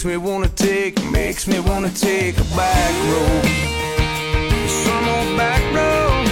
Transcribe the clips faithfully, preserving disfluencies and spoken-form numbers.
makes me wanna take, makes me wanna take a back road, some old back road.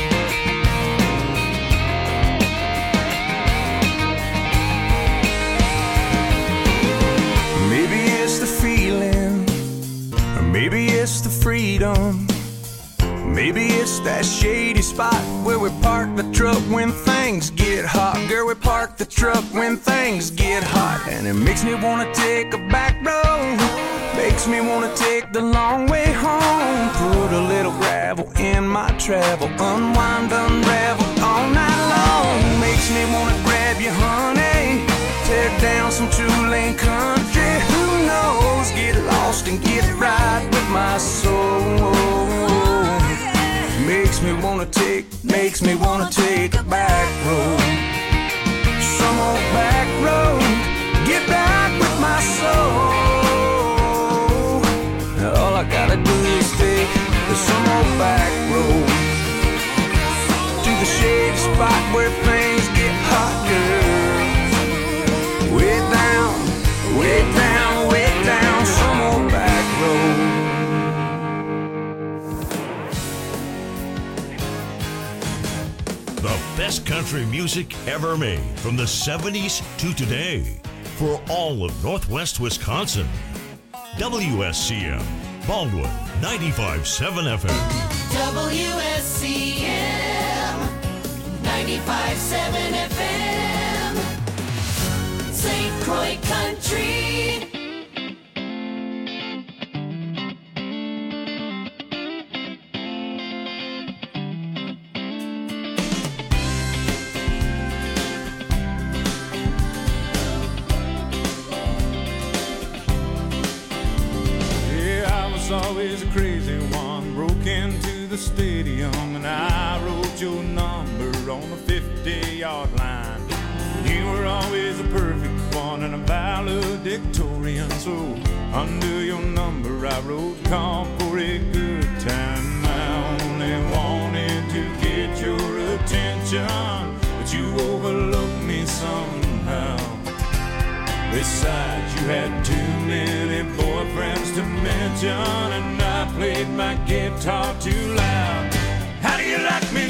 Maybe it's the feeling, or maybe it's the freedom. Maybe it's that shady spot where we park the truck when things get hot. Girl, we park the truck when things get hot. And it makes me wanna take a back road, makes me wanna take the long way home. Put a little gravel in my travel, unwind, unravel all night long. Makes me wanna grab you, honey, tear down some two-lane country. Who knows, get lost and get right with my soul. Makes me wanna take, makes me wanna take a back road, some old back road, get back with my soul. All I gotta do is take some old back road to the shady spot where things get hot, girl. Way down, way down, way down, some old back road. The best country music ever made from the seventies to today for all of Northwest Wisconsin. W S C M, Baldwin, ninety-five point seven F M. W S C M, ninety-five point seven F M. Saint Croix Country. Always a crazy one, broke into the stadium and I wrote your number on the fifty-yard line. You were always a perfect one and a valedictorian, so under your number I wrote call for a good time. I only wanted to get your attention, but you overlooked me somehow. Besides, you had too many boyfriends to mention, and I played my guitar too loud. How do you like me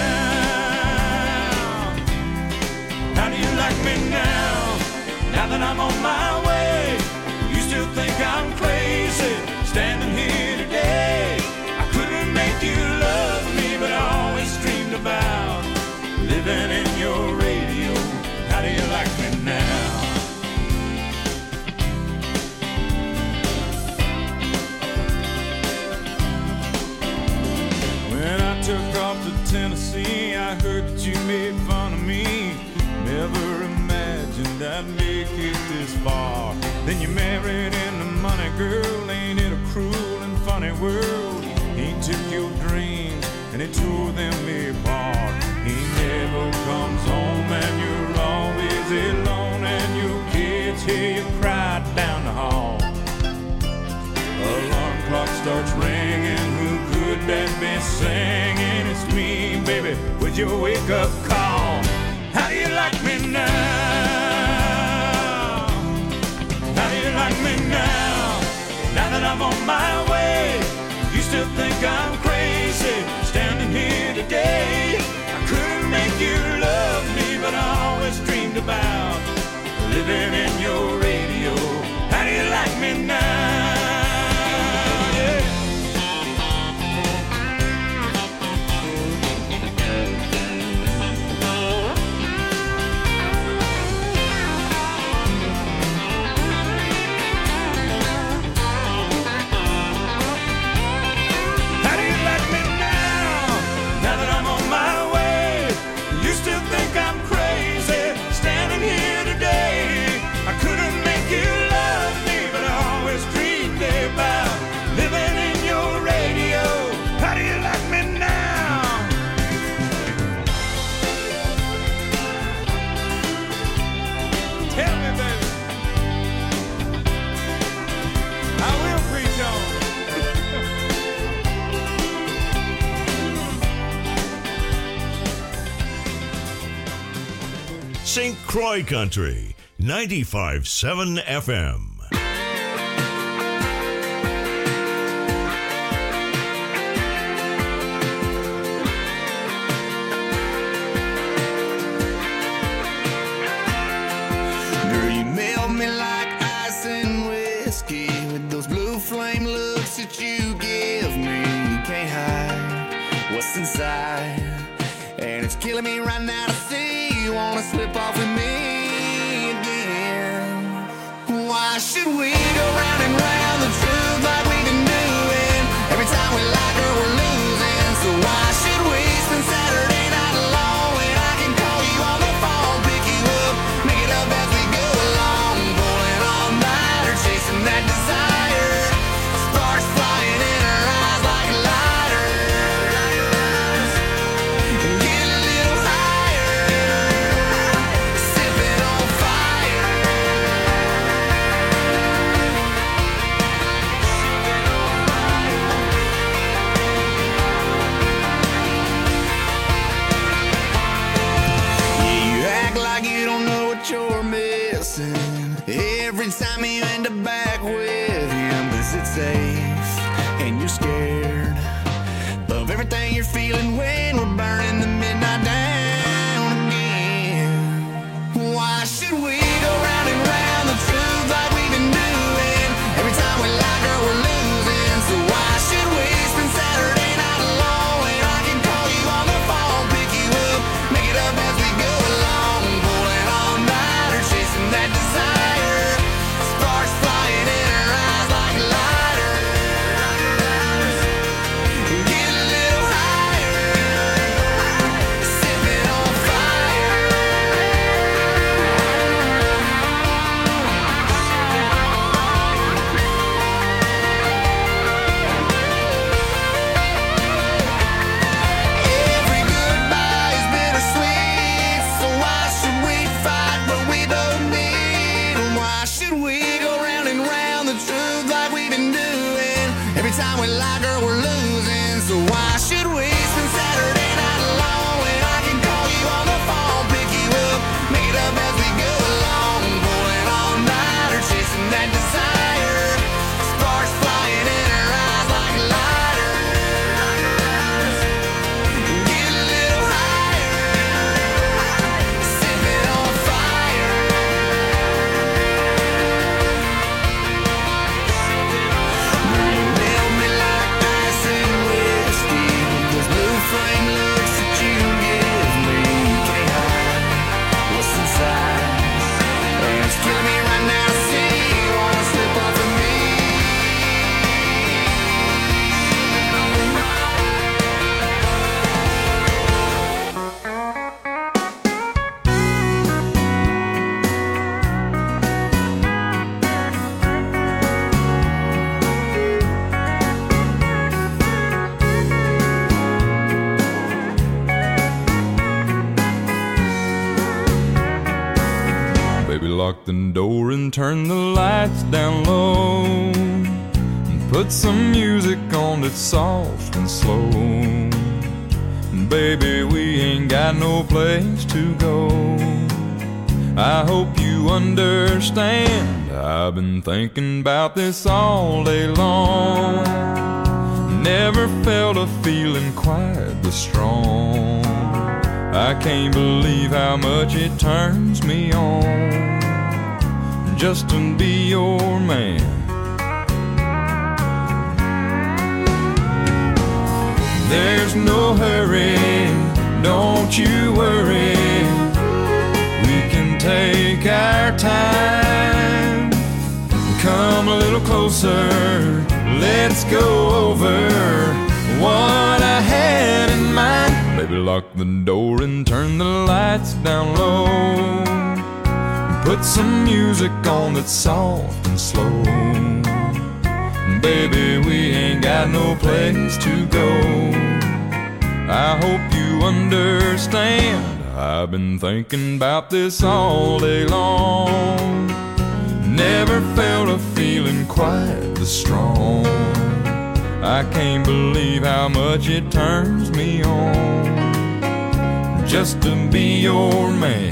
now? How do you like me now? Now that I'm on my way, you still think I'm crazy, standing here today. I couldn't make you love me, but I always dreamed about living in your radio. How do you like me now? Took off to Tennessee, I heard that you made fun of me. Never imagined I'd make it this far. Then you married into money, girl. Ain't it a cruel and funny world? He took your dreams and he tore them apart. He never comes home and you're always alone, and your kids hear you cry down the hall. Alarm clock starts ringing, who could that be singing? It's me, baby, with your wake-up call. How do you like me now? How do you like me now? Now that I'm on my way, you still think I'm crazy, standing here today. I couldn't make you love me, but I always dreamed about living in your radio. How do you like me now? Saint Croix Country, ninety-five point seven F M. right. And it's killing me right now to see you wanna slip off with me again. Why should we go round and round the truth like we've been doing? Every time we like her, we're losing. So why should we spend Saturday night alone when I can call you on the phone, pick you up, make it up as we go along, pulling all nighter, chasing that desire, sparks flying in our eyes like lighters. Get a little higher, sipping on fire. You're missing every time you end up back with him. Is it safe? And you're scared of everything you're feeling when we're burning the midnight down again. Why should we go round and round the truth like we've been doing? Every time we like her, we're losing. So why should we spend Saturday night alone when I can call you on the phone, pick you up, make it up as we go along, pulling all nighter, chasing that desire, sparks flying in our eyes like lighters. Get a little higher, sipping on fire. Every goodbye is bittersweet, so why should we fight what we don't need? Why should we go round and round the truth like we've been doing? Every time we like her, we're losing. So why should we spend Saturday night alone when I can call you on the phone, pick you up, make it up as we go along, pulling all nighter, chasing that desire, sparks flying in our eyes like lighters. Get a little higher, sipping on fire. You melt me like ice and whiskey. Those blue flame looks that you give me, you can't hide what's inside. And it's killing me right now to see you wanna slip off of me. Baby, lock the door and turn the lights down low, and put some music on that's soft and slow. Baby, we ain't got no place to go. I hope you understand, I've been thinking about this all day long. Never felt a feeling quite this strong. I can't believe how much it turns me on just to be your man. There's no hurry, don't you worry. We can take our time. Come a little closer, let's go over what I had in mind. Baby, lock the door and turn the lights down low. Put some music on that's soft and slow. Baby, we ain't got no place to go. I hope you understand, I've been thinking about this all day long. Never felt a feeling quite this strong. I can't believe how much it turns me on just to be your man.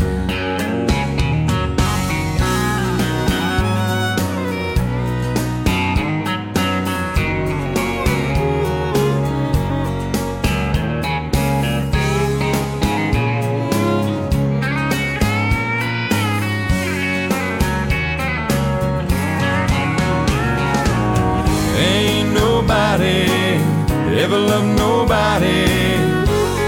Ain't nobody ever loved nobody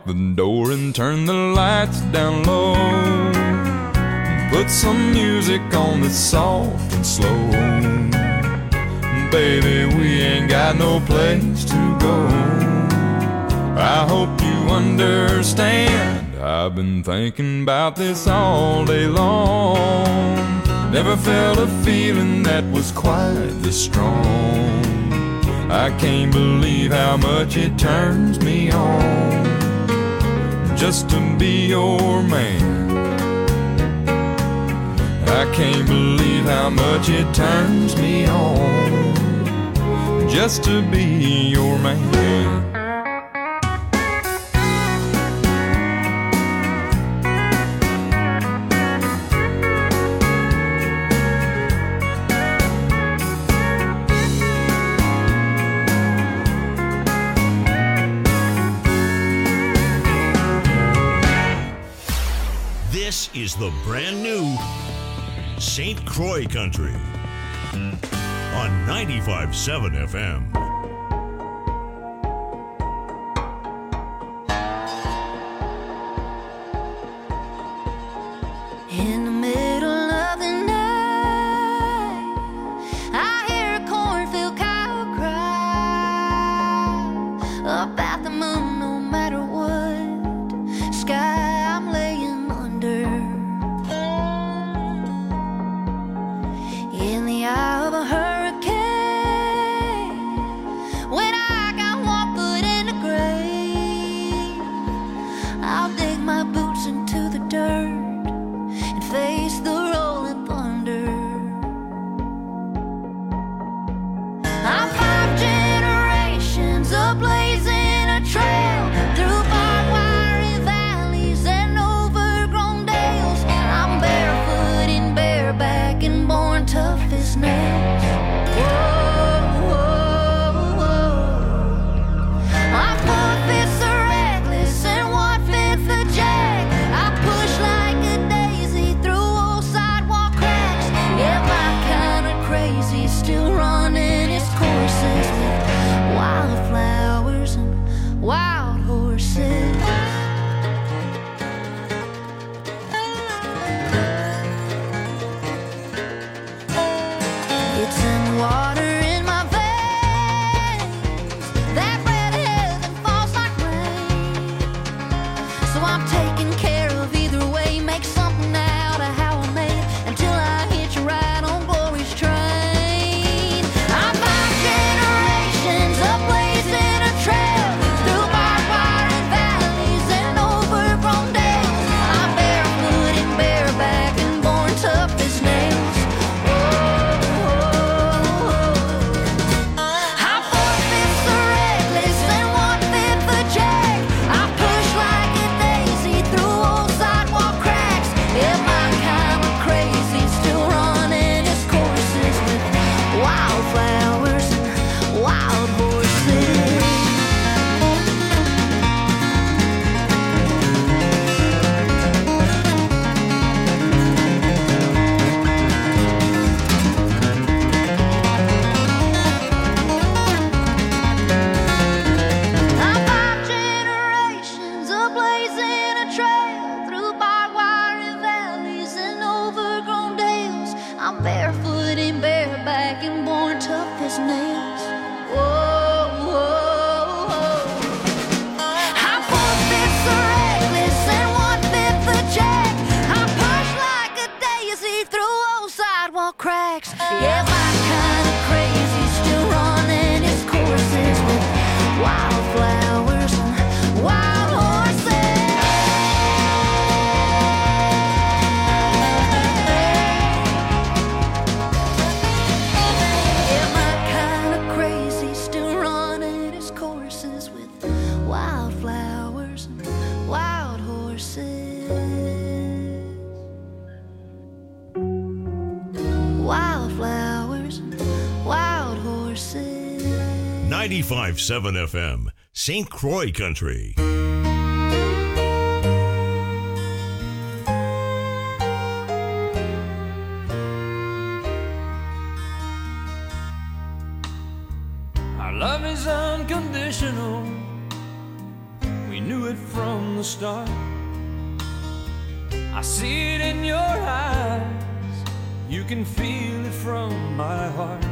the door and turn the lights down low. Put some music on that's soft and slow. Baby, we ain't got no place to go. I hope you understand. I've been thinking about this all day long. Never felt a feeling that was quite this strong. I can't believe how much it turns me on just to be your man. I can't believe how much it turns me on just to be your man. This is the brand new Saint Croix Country on ninety-five point seven F M. In the middle of the night, I hear a cornfield cow cry about the moon, no matter what sky I'm laying under. In the eye of a hurricane, when I got one foot in the grave, I'll dig my boots into the dirt and face the rolling thunder. I'm five generations of blazing a trail through barbed wire valleys and overgrown dales. I'm barefoot and bareback and born tough as nails. Whoa, whoa, whoa. I'm four-fifths of reckless and one-fifth of jack. I push like a daisy through old sidewalk cracks. Yeah, my kind of crazy, still running its courses with wildflowers and wild horses. It's in water in my veins, that bread of heaven falls like rain. So I'm taking care of either way, make something out of how I made it until I hit you right on glory's train. I'm five generations of blazing a trail through barbed wire and valleys and overgrown dales. I'm barefoot and bareback and born tough as nails. I'm four-fifths of reckless and one-fifth of jack. I push like a daisy through old sidewalk cracks. Yeah, my kind of crazy, still running its courses with wildflowers and wild horses. I'm five generations of blazing a trail through barbed wire and valleys and overgrown dales. I'm barefoot and bareback and born tough as nails. Whoa, whoa, whoa. I'm four-fifths of reckless and one-fifth of jack. I push like a daisy through old sidewalk cracks. Yeah, my kind of crazy, still running its courses with wildflowers and wild horses. Yeah, my kind of crazy, still running its courses with wildflowers and wild horses. Wildflowers and wild horses. ninety-five point seven F M, Saint Croix Country. Our love is unconditional. We knew it from the start. I see it in your eyes, you can feel it from my heart.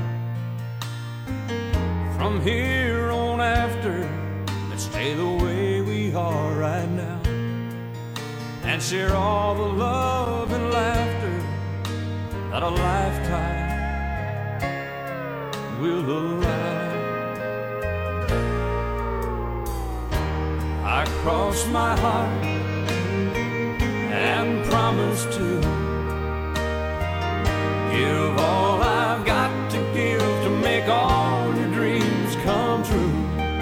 From here on after, let's stay the way we are right now, and share all the love and laughter that a lifetime will allow. I cross my heart and promise to give all I've got to give to make all your dreams come true.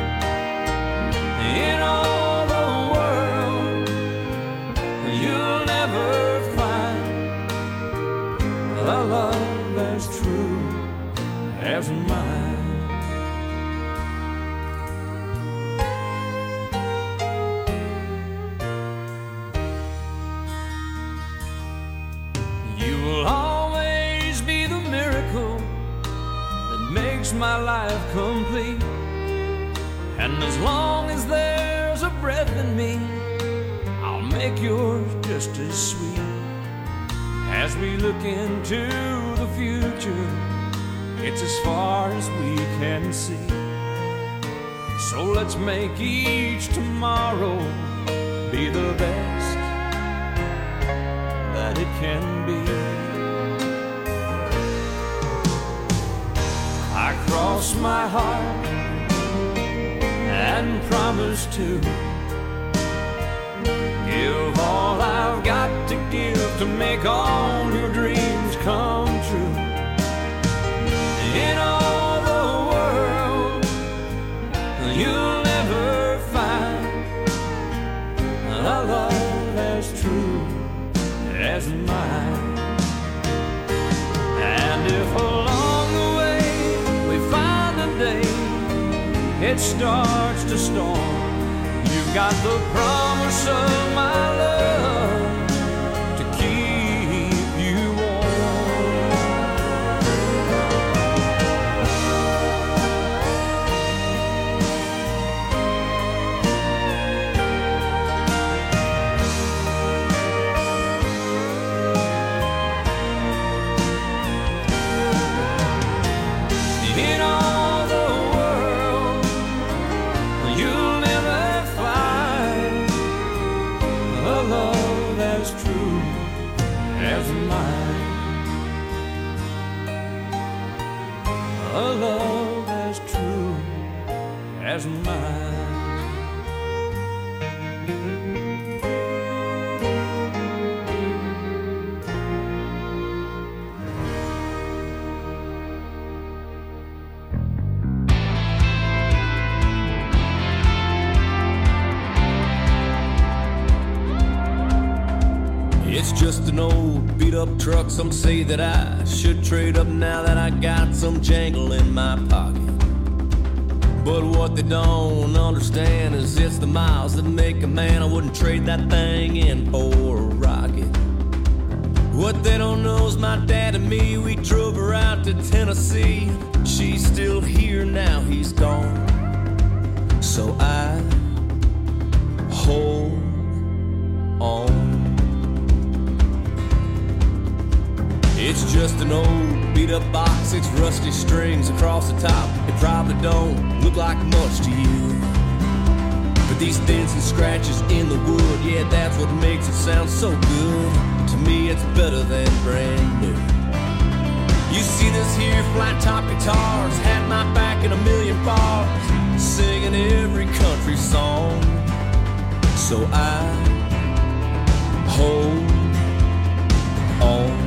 In all the world, you'll never find a love as true as mine. My life complete, and as long as there's a breath in me, I'll make yours just as sweet. As we look into the future, it's as far as we can see. So let's make each tomorrow be the best that it can be. I cross my heart and promise to give all I've got to give to make all your dreams come true. In all the world, you'll never find a love as true as mine. And if along the way it starts to storm, you've got the promise of my love to keep you in all the world, you'll never find a love as true as mine. A love as true as mine. It's just an old beat-up truck. Some say that I should trade up now that I got some jangle in my pocket. But what they don't understand is it's the miles that make a man. I wouldn't trade that thing in for a rocket. What they don't know is my dad and me, we drove her out to Tennessee. She's still here now, he's gone. So I hold on. It's just an old beat-up box, it's rusty strings across the top. It probably don't look like much to you, but these dents and scratches in the wood, yeah, that's what makes it sound so good. To me, it's better than brand new. You see this here flat top guitars, had my back in a million bars, singing every country song. So I hold on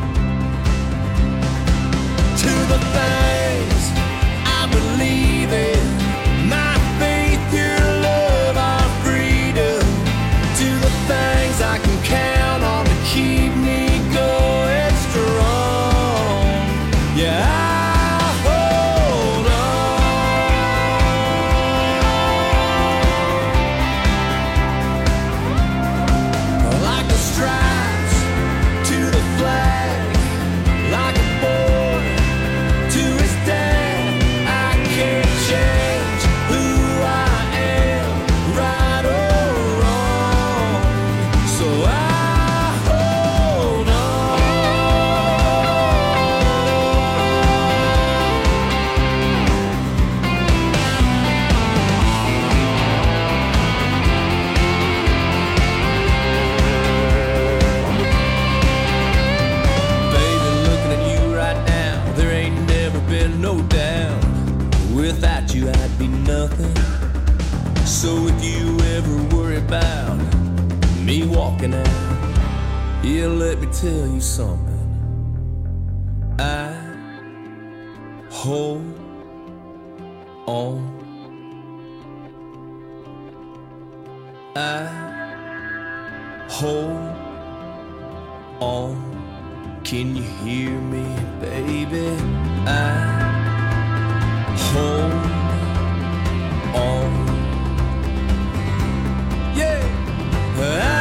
to the things I believe in, my faith, your love, our freedom, to the things I can count on to keep me going strong. Yeah, I hold on like the stride Yeah, let me tell you something. I hold on. I hold on. Can you hear me, baby? I hold on. Yeah. I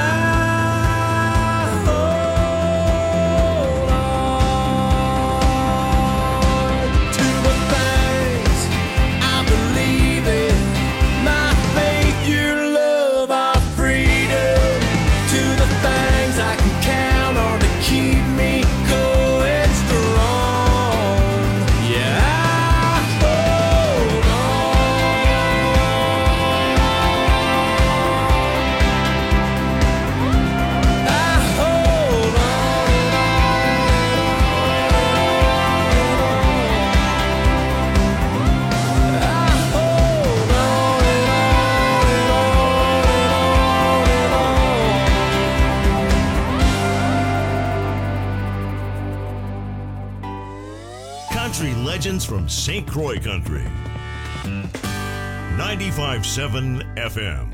Legends from Saint Croix Country. ninety-five point seven F M.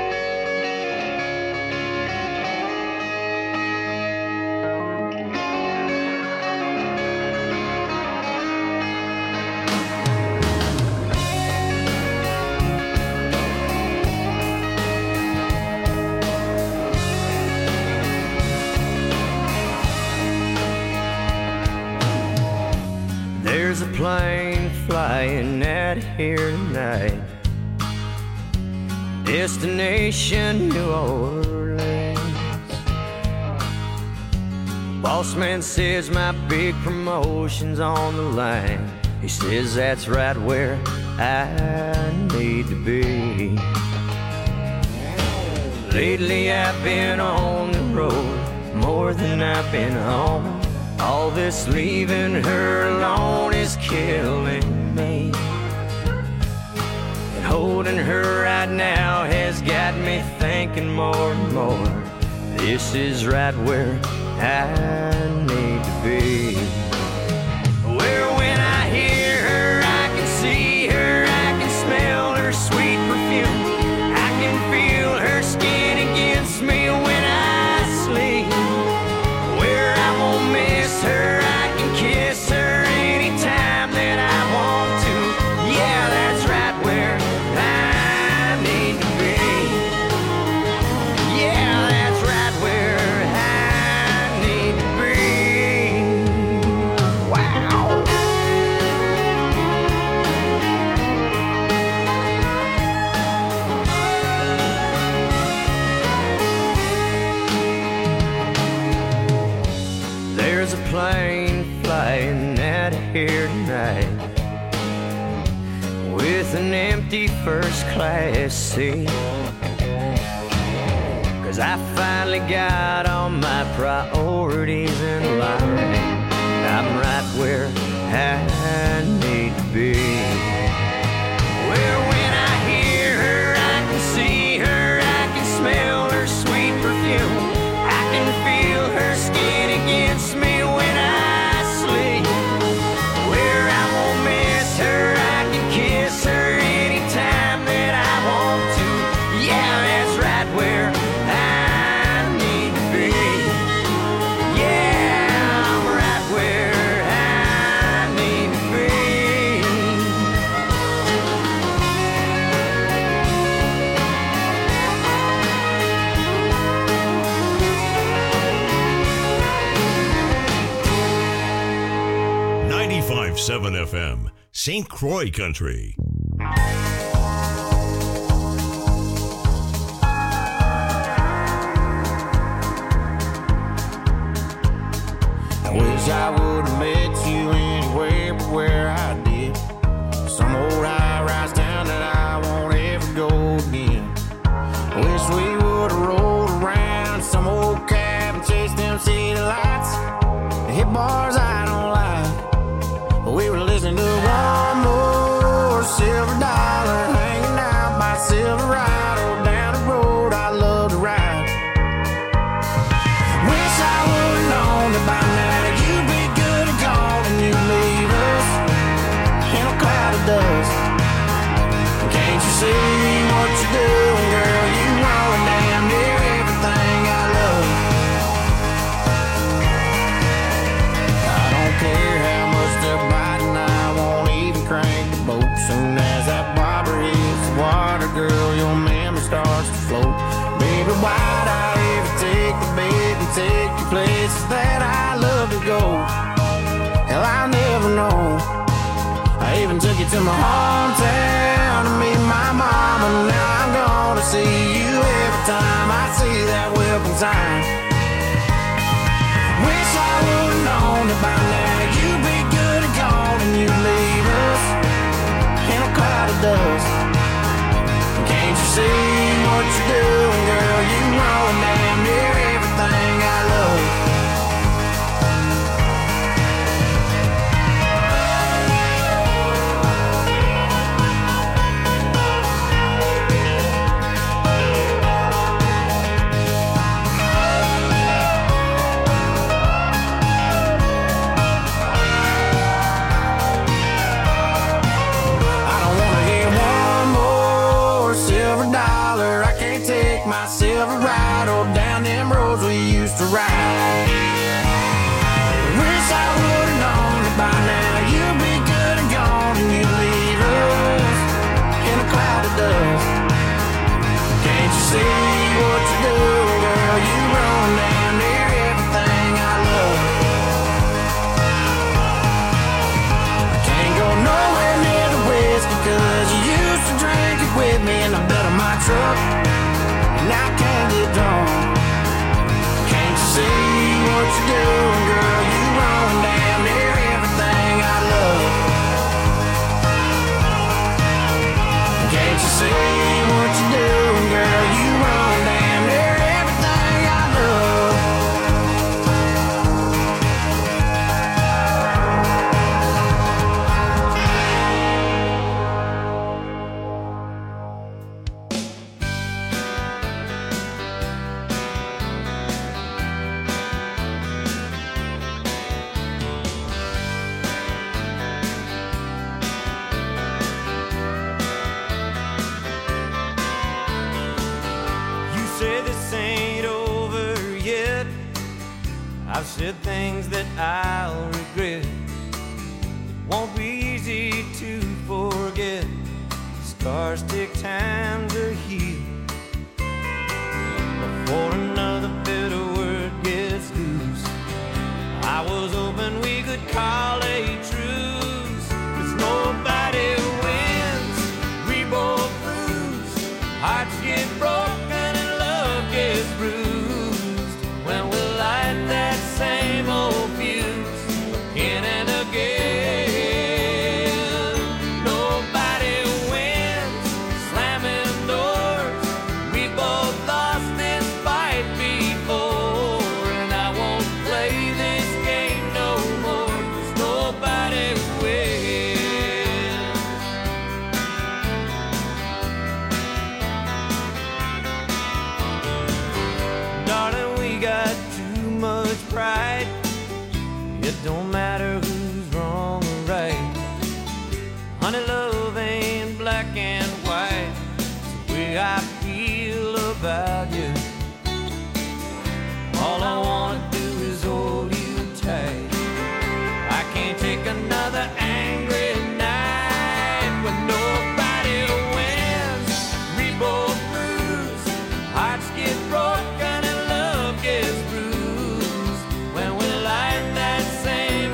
There's a plane flying out of here tonight. Destination New Orleans. Boss man says my big promotion's on the line. He says that's right where I need to be. Lately I've been on the road more than I've been home. All this leaving her alone is killing me. And holding her right now has got me thinking more and more. This is right where I need to be. Where when I hear her, I can see her, I can smell her sweet perfume. I can feel her skin against me when I sleep. Where I won't miss her, I can kiss her anytime that I want to. Yeah, that's right where I need to be. Yeah, that's right where I need to be. Wow. There's a plane flying out of here tonight with an empty first class seat. Cause I finally got all my priorities in line. I'm right where I need to be. Where when I hear her, I can see her, I can smell her sweet perfume. I can feel her skin against me when I sleep. Where I won't miss her, I can kiss her anytime that I want to. Yeah, that's right where I need to be. Yeah, I'm right where I need to be. ninety-five point seven F M, Saint Croix Country. I wish I would have met you anywhere but where I did. Some old high-rise town that I won't ever go again. Wish we would have rolled around some old cab and chased them city lights. Hit bars I don't like, but we were listening to one more Silver Dollar, hanging out by Silverado down the road I love to ride. Wish I see what you're doing, girl? You ruin damn near everything I love. I don't care how much they're biting, I won't even crank the boat. Soon as that bobber hits the water, girl, your memory starts to float. Baby, why'd I ever take the bait and take you places that I love to go? Hell, I'll never know. I even took you to my hometown to meet my mama. Now I'm gonna see you every time I see that welcome sign. Wish I would've known that by now you'd be good and gone and you'd leave us in a cloud of dust. Can't you see what you're doing, girl? You ruin damn near everything I love. My silver ride or down them roads we used to ride. Wish I would've known that by now you'd be good and gone and you'd leave us in a cloud of dust. Can't you see what you're doing, girl? You run down near everything I love. I can't go nowhere near the whiskey cause you used to drink it with me in the bed of my truck. And I can't get drunk. Can't you see what you're doing, girl? You run damn near everything I love. Can't you see what you're doing, girl? You run damn near everything I love. I've said things that I'll regret. It won't be easy to forget. Scars take time to heal before another bitter word gets loose. I was hoping we could call a truce, 'cause nobody wins, we both lose. Hearts get broken and love gets bruised when we light that same old fuse again and again. Nobody wins, slamming doors. We both lost this fight before, and I won't play this game no more, 'cause nobody wins. Darling, we got too much pride. It don't matter who's wrong or right. Honey, love ain't black and white. It's the way I feel about you. All I wanna do is hold you tight. I can't take another angry night when nobody wins, we both lose. Hearts get broken and love gets bruised when we light that same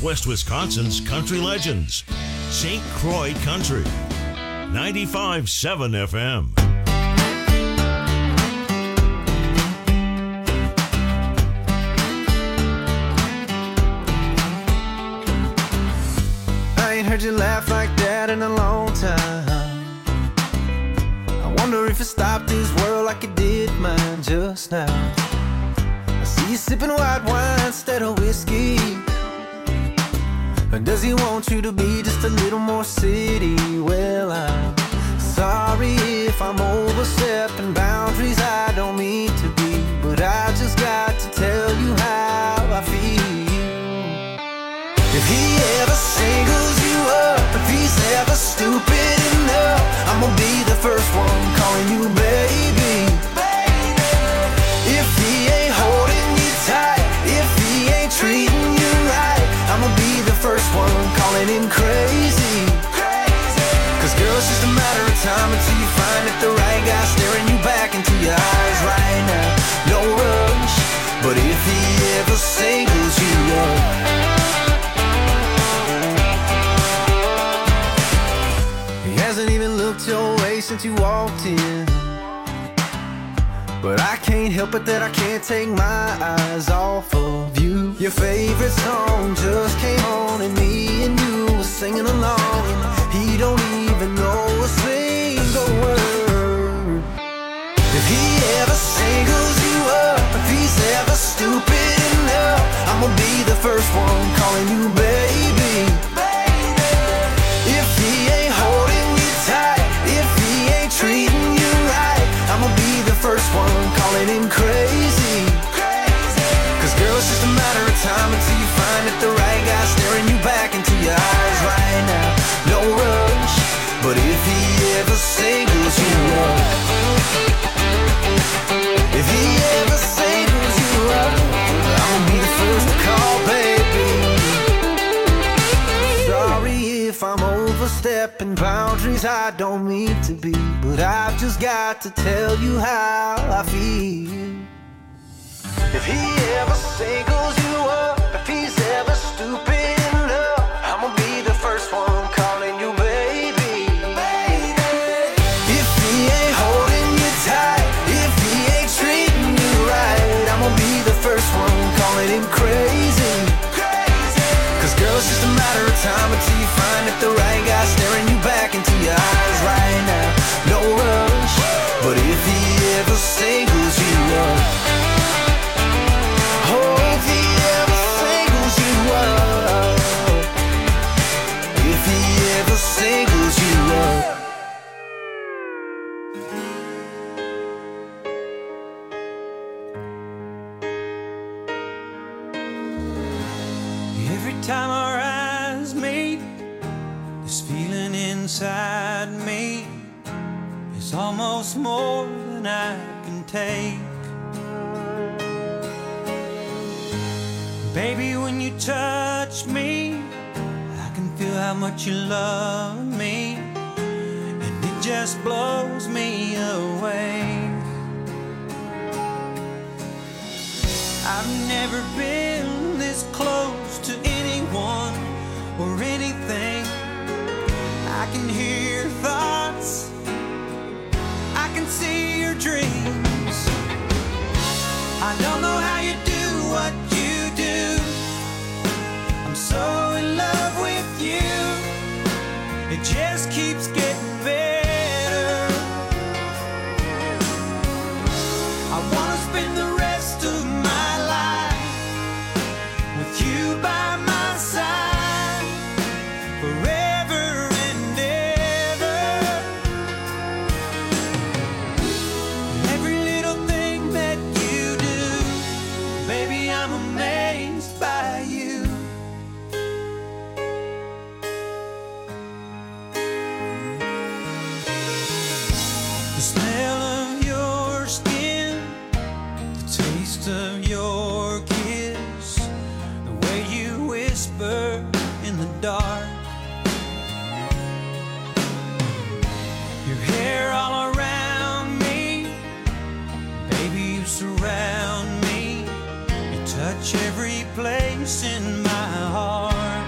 Northwest Wisconsin's country legends. Saint Croix Country. ninety-five point seven F M. I ain't heard you laugh like that in a long time. I wonder if it stopped this world like it did mine just now. I see you sipping white wine instead of whiskey. Or does he want you to be just a little more city? Well, I'm sorry if I'm overstepping boundaries I don't mean to be, but I just got to tell you how I feel. If he ever singles you up, if he's ever stupid enough, I'm gonna be the first one calling you baby. If he ain't holding you tight, if he ain't treating you right, I'ma be the first one calling him crazy. Cause girl, it's just a matter of time until you find that the right guy staring you back into your eyes right now. No rush, but if he ever singles you up, he hasn't even looked your way since you walked in. But I can't help it that I can't take my eyes off of you. Your favorite song just came on and me and you were singing along. He don't even know a single word. If he ever singles you up, if he's ever stupid enough, I'ma be the first one calling you baby. If he ain't holding you tight, if he ain't treating you right, I'ma be the first one calling him crazy. Cause girl, it's just a matter of time until you find that the right guy staring you back into your eyes right now. No rush, but if he ever singles you up, if he ever singles you up, I'ma be the first to call baby. Sorry if I'm overstepping boundaries I don't mean to be, but I've just got to tell you how I feel. If he ever singles you up, if he's ever stupid enough, I'ma be the first one calling you baby. If he ain't holding you tight, if he ain't treating you right, I'ma be the first one calling him crazy. Cause girl, it's just a matter of time until you find that the right guy staring you back into your eyes right now. No rush, but if he ever singles you up, oh, if he ever singles you up, if he ever singles you up. Every time our eyes meet, this feeling inside me is almost more than I can take. Baby, when you touch me, I can feel how much you love me, and it just blows me away. I've never been this close to anyone or anything. I can hear your thoughts, I can see your dreams. I don't know how you do what you do. I'm so in love with you. It just keeps getting better. I wanna spend the rest of my life with you by my side forever and ever. Every little thing that you do, baby, I'm amazed by you. The smell of your skin, the taste of your kiss, the way you whisper in the dark, your hair all around me, baby, you surround me, you touch every place in my heart.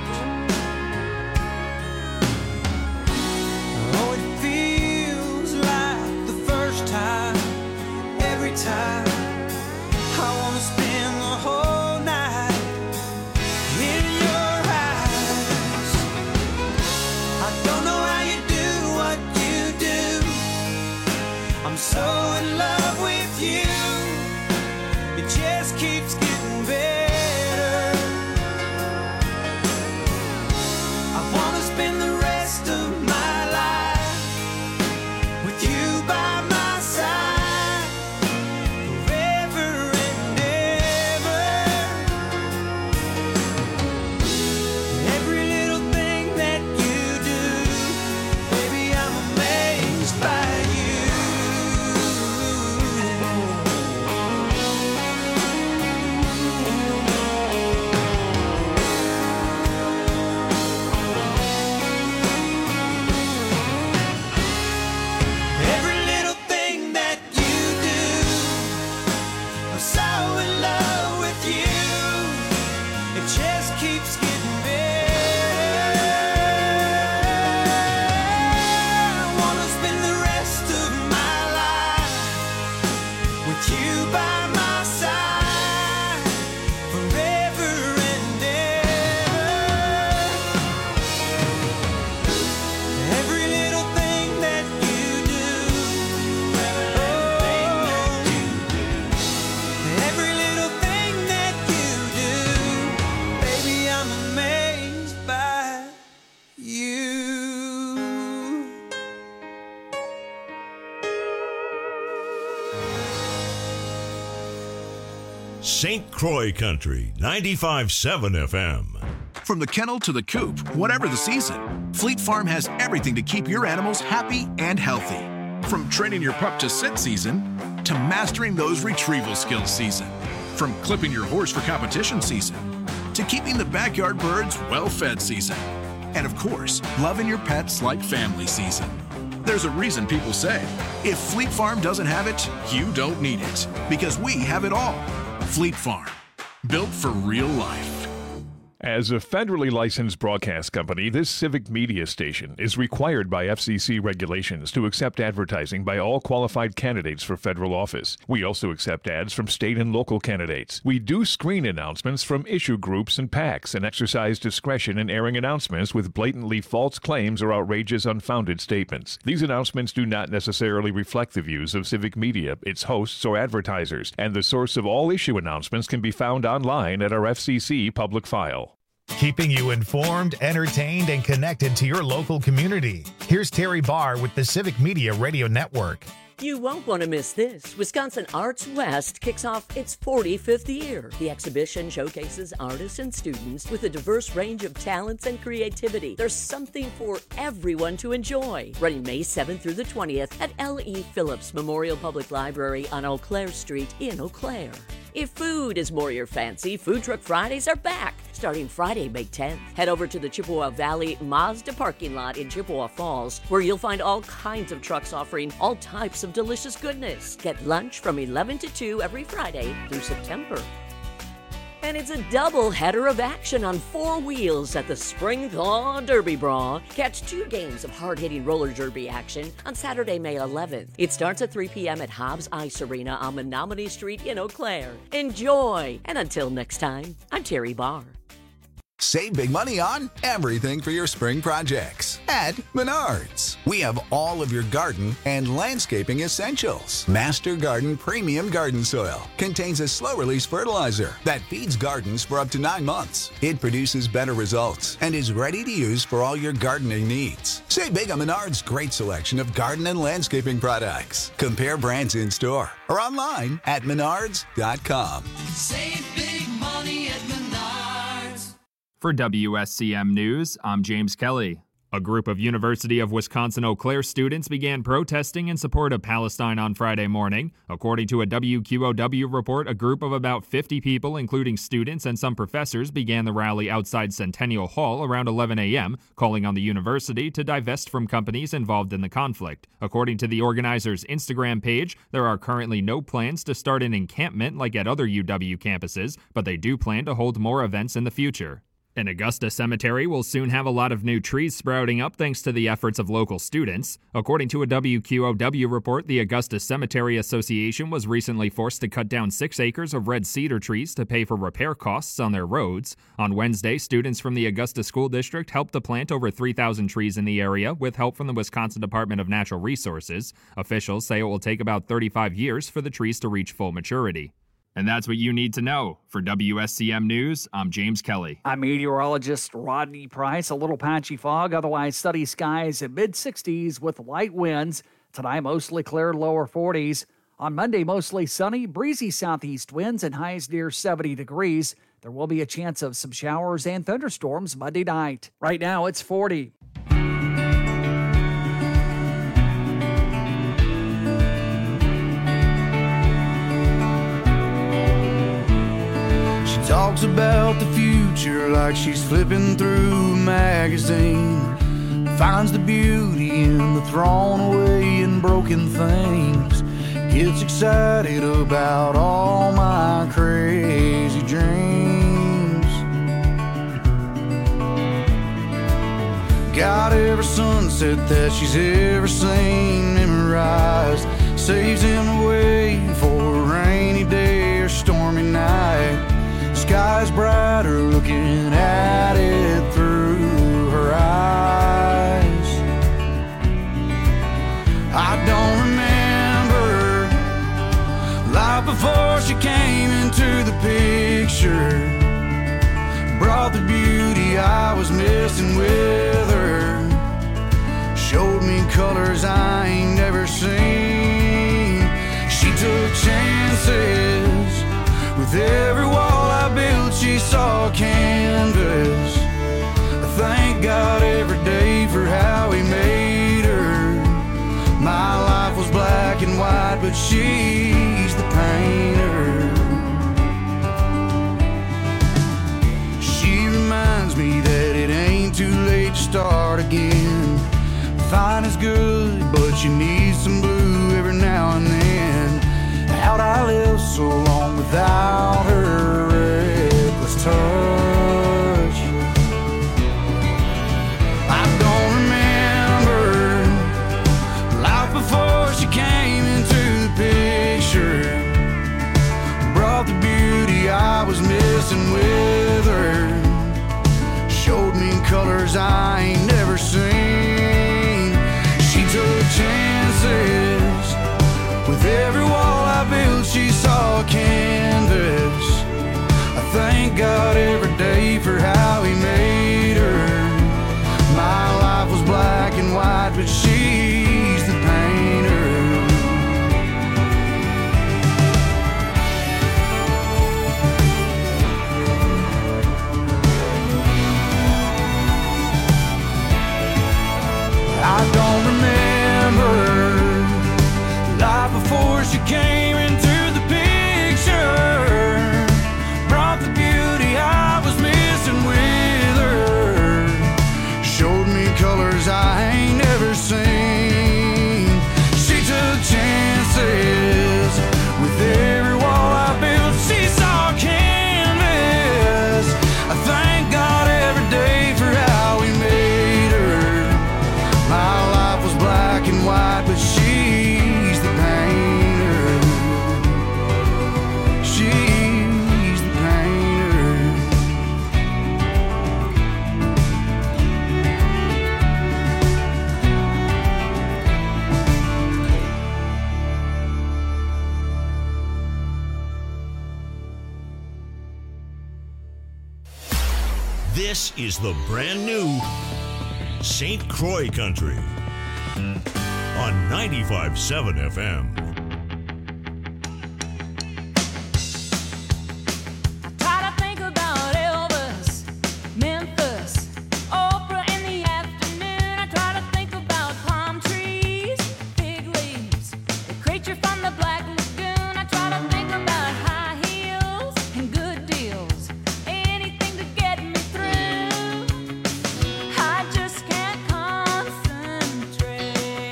Saint Croix Country, ninety-five point seven F M. From the kennel to the coop, whatever the season, Fleet Farm has everything to keep your animals happy and healthy. From training your pup to sit season, to mastering those retrieval skills season. From clipping your horse for competition season, to keeping the backyard birds well-fed season. And of course, loving your pets like family season. There's a reason people say, if Fleet Farm doesn't have it, you don't need it. Because we have it all. Fleet Farm, built for real life. As a federally licensed broadcast company, this civic media station is required by F C C regulations to accept advertising by all qualified candidates for federal office. We also accept ads from state and local candidates. We do screen announcements from issue groups and PACs and exercise discretion in airing announcements with blatantly false claims or outrageous, unfounded statements. These announcements do not necessarily reflect the views of civic media, its hosts, or advertisers, and the source of all issue announcements can be found online at our F C C public file. Keeping you informed, entertained, and connected to your local community. Here's Terry Barr with the Civic Media Radio Network. You won't want to miss this. Wisconsin Arts West kicks off its forty-fifth year. The exhibition showcases artists and students with a diverse range of talents and creativity. There's something for everyone to enjoy. Running May seventh through the twentieth at L E. Phillips Memorial Public Library on Eau Claire Street in Eau Claire. If food is more your fancy, Food Truck Fridays are back. Starting Friday, May tenth. Head over to the Chippewa Valley Mazda parking lot in Chippewa Falls, where you'll find all kinds of trucks offering all types of delicious goodness. Get lunch from eleven to two every Friday through September. And it's a double header of action on four wheels at the Spring Thaw Derby Brawl. Catch two games of hard-hitting roller derby action on Saturday, May eleventh. It starts at three p.m. at Hobbs Ice Arena on Menominee Street in Eau Claire. Enjoy! And until next time, I'm Terry Barr. Save big money on everything for your spring projects at Menards. We have all of your garden and landscaping essentials. Master Garden Premium Garden Soil contains a slow-release fertilizer that feeds gardens for up to nine months. It produces better results and is ready to use for all your gardening needs. Save big on Menards' great selection of garden and landscaping products. Compare brands in store or online at menards dot com. Save big money at Menards. For W S C M News, I'm James Kelly. A group of University of Wisconsin-Eau Claire students began protesting in support of Palestine on Friday morning. According to a W Q O W report, a group of about fifty people, including students and some professors, began the rally outside Centennial Hall around eleven a.m., calling on the university to divest from companies involved in the conflict. According to the organizers' Instagram page, there are currently no plans to start an encampment like at other U W campuses, but they do plan to hold more events in the future. An Augusta cemetery will soon have a lot of new trees sprouting up thanks to the efforts of local students. According to a W Q O W report, the Augusta Cemetery Association was recently forced to cut down six acres of red cedar trees to pay for repair costs on their roads. On Wednesday, students from the Augusta School District helped to plant over three thousand trees in the area with help from the Wisconsin Department of Natural Resources. Officials say it will take about thirty-five years for the trees to reach full maturity. And that's what you need to know. For W S C M News, I'm James Kelly. I'm meteorologist Rodney Price. A little patchy fog, otherwise sunny skies in mid sixties with light winds. Tonight, mostly clear, lower forties. On Monday, mostly sunny, breezy southeast winds and highs near seventy degrees. There will be a chance of some showers and thunderstorms Monday night. Right now, it's forty. Talks about the future like she's flipping through a magazine. Finds the beauty in the thrown away and broken things. Gets excited about all my crazy dreams. Got every sunset that she's ever seen memorized. Saves him away for a rainy day or stormy night. Sky's brighter looking at it through her eyes. I don't remember life before she came into the picture. Brought the beauty I was missing with her. Showed me colors I ain't never seen. She took chances with every wall I built, she saw a canvas. I thank God every day for how he made her. My life was black and white, but she's the painter. She reminds me that it ain't too late to start again. Fine is good, but you need some blue every now and then. How'd I live so long without her reckless touch? I don't remember life before she came into the picture. Brought the beauty I was missing with her. Showed me colors I ain't never seen. She took chances. With every wall I built, she saw a canvas. I thank God every day for how he made her. My life was black and white, but she's the painter. I don't remember life before she came into the picture. Brought the beauty I was missing with her. Showed me colors I ain't never seen. She took chances. With every wall I built, she saw a canvas. I thank God every day for how he made her. My life was black and white, but she's the painter. She's the painter. This is the brand new Saint Croix Country on ninety-five point seven F M. Try to think about Elvis, Memphis, Oprah in the afternoon. I try to think about palm trees, fig leaves, the creature from the Black Lagoon. I try to think about high heels and good deals, anything to get me through. I just can't concentrate.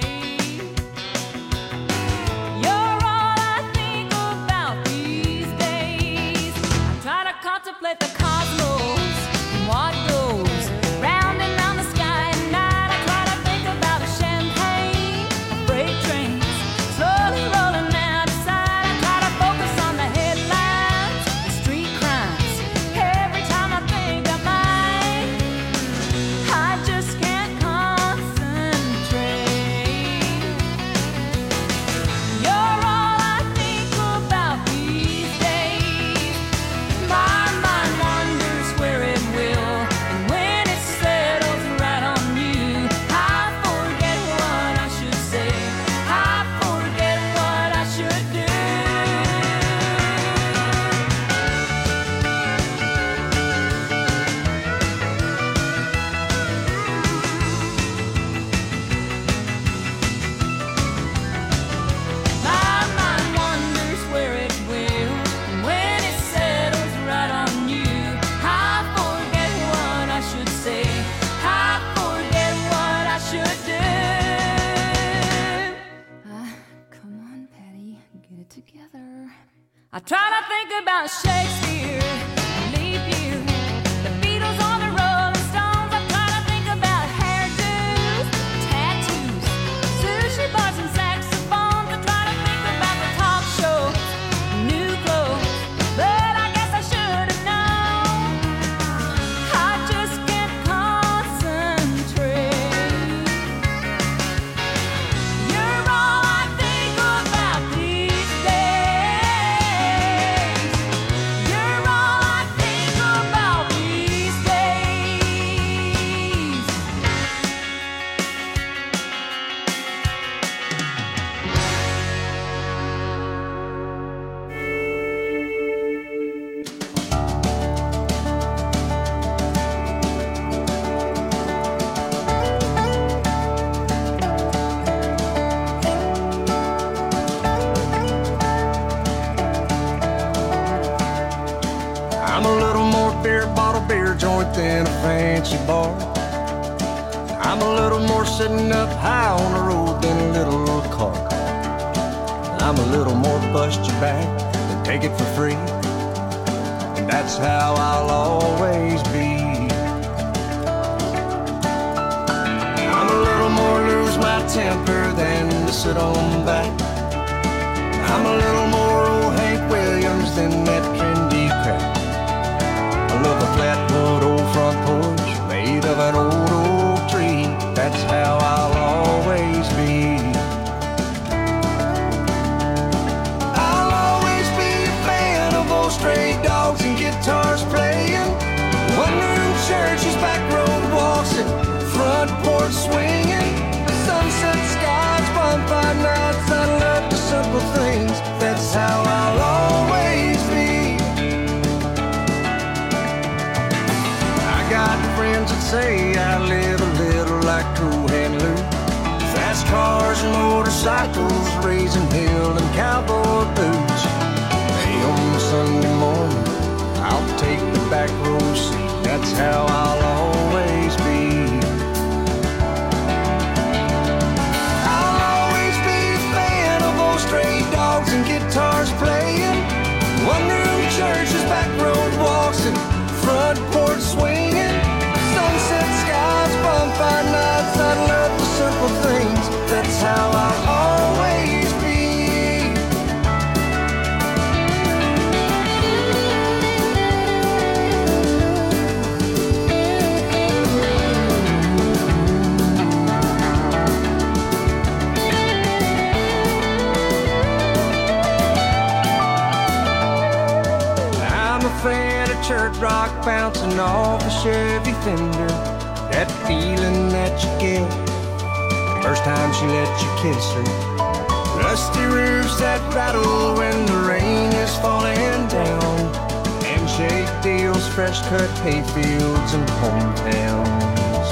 You're all I think about these days. I try to contemplate the cosmos and what goes round and round the sky at night. I try to think about a champagne, freight trains slowly rolling out of sight. I try to focus on the headlines, the street crimes. Every time I think I might, I just can't concentrate. You're all I think about these days. My mind wanders where it will, and when it settles right on you, I forget what I should say. I forget what I should do. My mind wanders where it will, and when it settles right on you, I forget what I should say. I forget what I should do. Ah, come on, Patty, get it together. I try to think about Shakespeare, leap year, the Beatles on the Rolling Stones. I try to think about hairdos, tattoos, sushi bars and saxophones. I try to think about the talk shows, new clothes, but I guess I should have known. I just can't concentrate. You're all I think about these days. You're fancy bar. I'm a little more sitting up high on the road than a little car. I'm a little more bust your back than take it for free. And that's how I'll always be. I'm a little more lose my temper than to sit on back. I'm a little more old Hank Williams than that trendy crap. I love a flatwood old front porch made of an old oak tree. That's how I'll always be. I'll always be a fan of old stray dogs and guitars playing, one-room churches, back road waltzing, front porch swinging, sunset skies, bonfire nights. I love the simple things. That's how I'll always be. I got friends that say I live a little like Cool Hand Luke. Fast cars and motorcycles, raising hell and cowboy boots. Hey, on Sunday morning, I'll take the back row seat. That's how I'll always be. I'll always be a fan of old stray dogs and guitars playing, one-room churches, back road waltzing, front porch swinging, sunset skies, bonfire nights. I love the simple things. That's how I'll always be. I'm a fan of church rock bouncing off a Chevy fender. That feeling that you get first time she let you kiss her. Rusty roofs that rattle when the rain is falling down. Handshake deals, fresh cut hayfields and hometowns.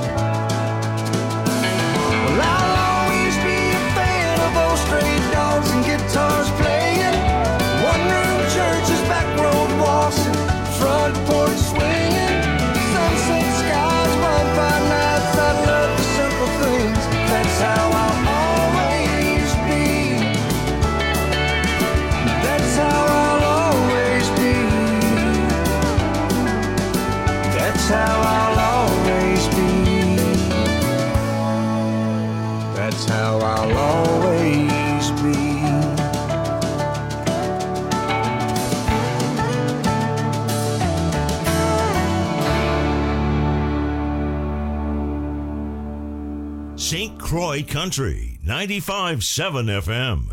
Well, I'll always be a fan of old stray dogs and guitars playing, one-room churches, back road waltzing, front porch swinging, sunset skies, bonfire nights. I love the simple things. That's how I'll always be. That's how I'll always be. That's how I'll always be. That's how I'll always be. Saint Croix Country, ninety-five point seven F M.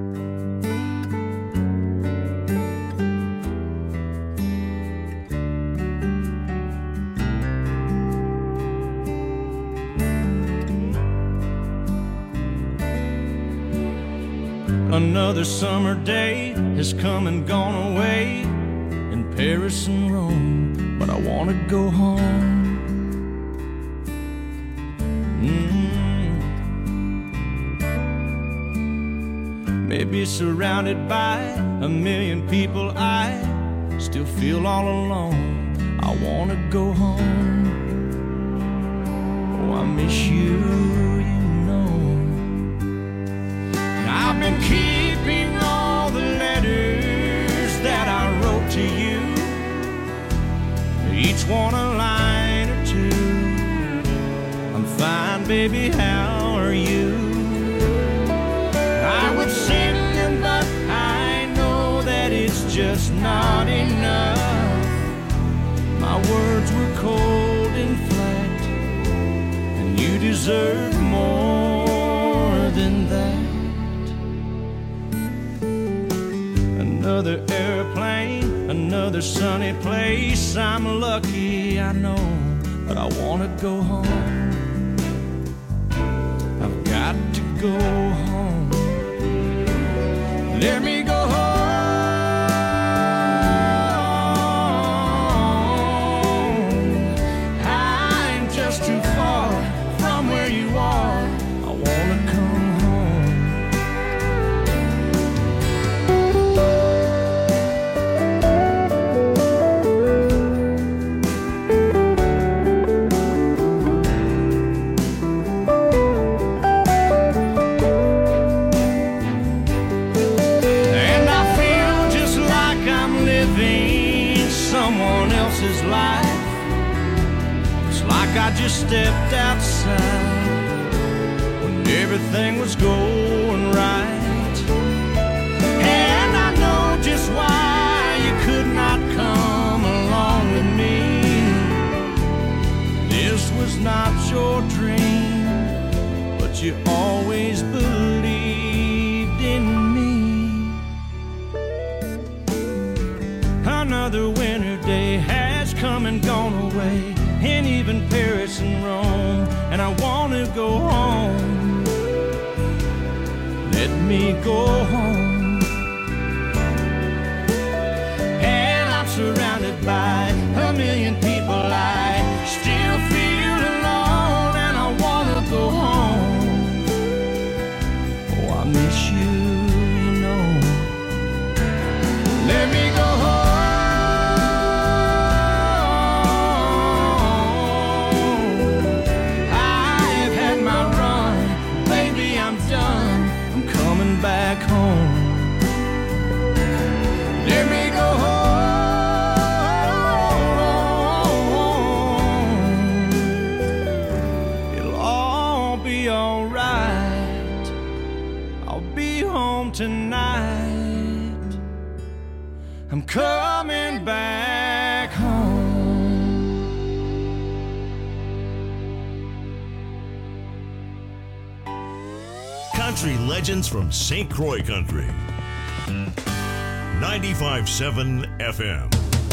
Another summer day has come and gone away in Paris and Rome, but I want to go home. Maybe surrounded by a million people, I still feel all alone. I wanna go home. Oh, I miss you, you know. I've been keeping all the letters that I wrote to you, each one a line or two. I'm fine, baby, how are you? I would sing them, but I know that it's just not enough. My words were cold and flat, and you deserve more than that. Another airplane, another sunny place. I'm lucky, I know, but I want to go home. I've got to go home. Let me go home. I'm just too far from where you are. I wanna come home. I just stepped outside when everything was going right. And I know just why you could not come along with me. This was not your dream, but you always believed in me. Another winter day has come and gone away, and even Paris and Rome, and I want to go home. Let me go home. And I'm surrounded by a million people. I still feel alone, and I want to go home. Oh, I miss you, you know. Let me go home. Back home. Let me go home. It'll all be alright. I'll be home tonight. I'm coming back home. Country legends from Saint Croix Country. ninety-five point seven F M.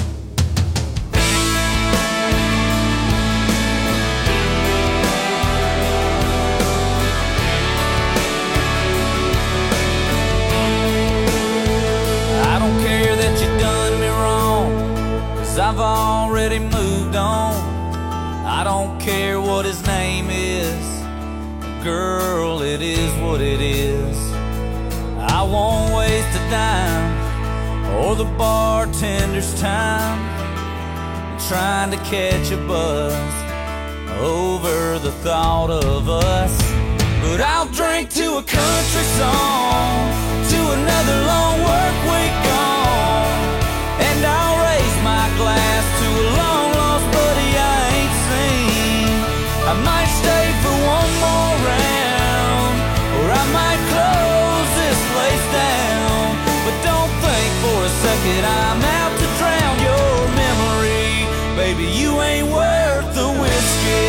I don't care that you done me wrong, 'cause I've already moved on. I don't care what his name is, girl, it is what it is. I won't waste a dime or the bartender's time trying to catch a buzz over the thought of us. But I'll drink to a country song, to another long work week gone, and I'll raise my glass to a long lost buddy I ain't seen. I might stay for one more round, or I might close this place down. But don't think for a second I'm out to drown your memory. Baby, you ain't worth the whiskey.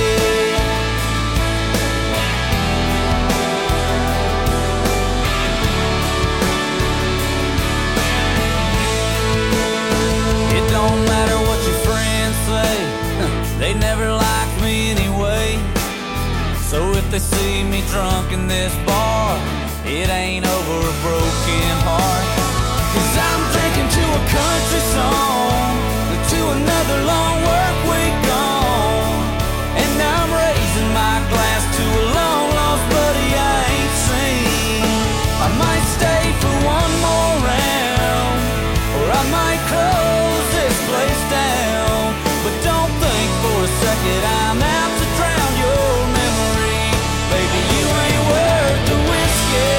It don't matter what your friends say, they never liked me anyway. So if they see me drunk in this bar, it ain't over a broken heart. 'Cause I'm drinking to a country song, to another long work week gone, and I'm raising my glass to a long lost buddy I ain't seen. I might stay for one more round, or I might close this place down. But don't think for a second I'm out to drown your memory. Baby, you ain't worth the whiskey.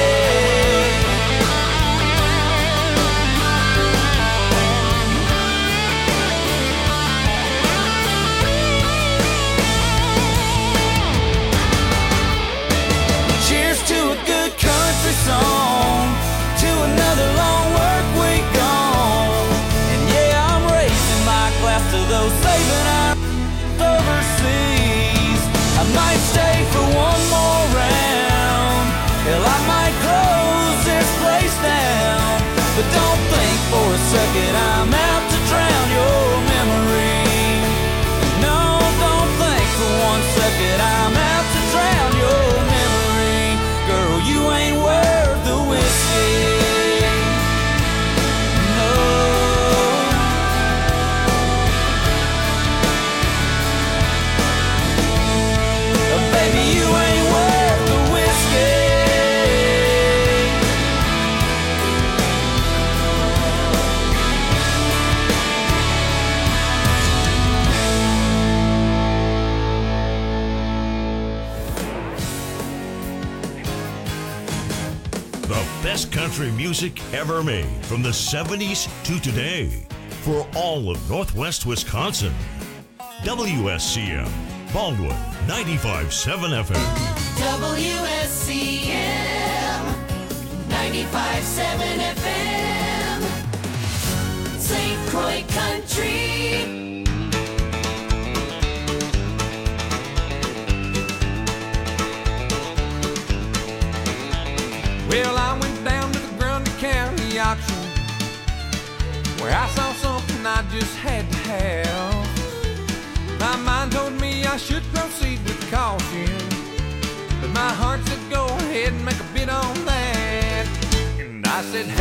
Cheers to a good country song, to another long work week gone. And yeah, I'm raising my glass to those saving our overseas. I might stay for one more round, hell, I might close this place down. But don't think for a second I'm out to drown your memory. No, don't think for one second I'm out to drown your memory. Girl, you ain't worth the whiskey. No. Baby, you ain't worth the whiskey. The best country music ever made from the seventies to today for all of Northwest Wisconsin. W S C M, Baldwin, ninety-five point seven F M. W S C M ninety-five point seven F M. Saint Croix Country. Well, I went down to the Grundy County auction where I saw something I just had to have. My mind told me I should proceed with caution, but my heart said go ahead and make a bid on that.